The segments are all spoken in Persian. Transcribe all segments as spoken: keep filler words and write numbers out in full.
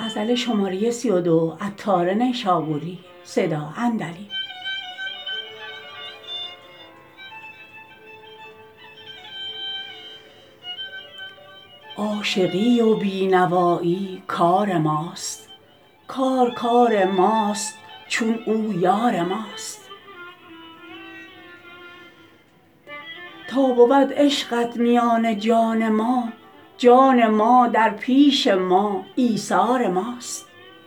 عاشقی و بینوایی کار ماست کار کار ماست چون او یار ماست تا بود عشقت میان جان ما جان ما در پیش ما ایثار ماست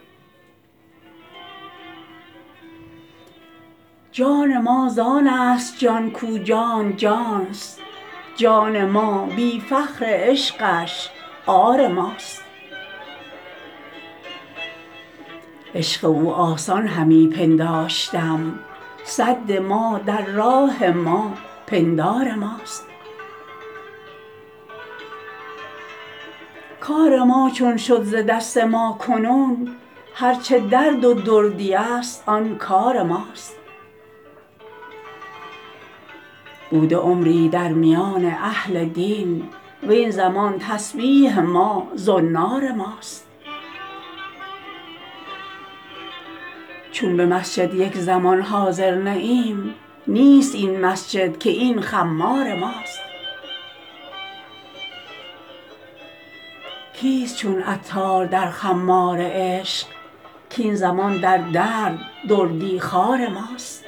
جان ما زانست جان کو جان جانست جان ما بی فخر عشقش عار ماست عشق او آسان همی پنداشتم سد ما در راه ما پندار ماست کار ما چون شد ز دست ما کنون هر چه درد و دردی است آن کار ماست بوده عمری در میان اهل دین وین زمان تسبیح ما زنار ماست چون به مسجد یک زمان حاضر نه ایم نیست این مسجد که این خمار ماست کیست چون عطار در خمار عشق کاین زمان در درد دردی خوار ماست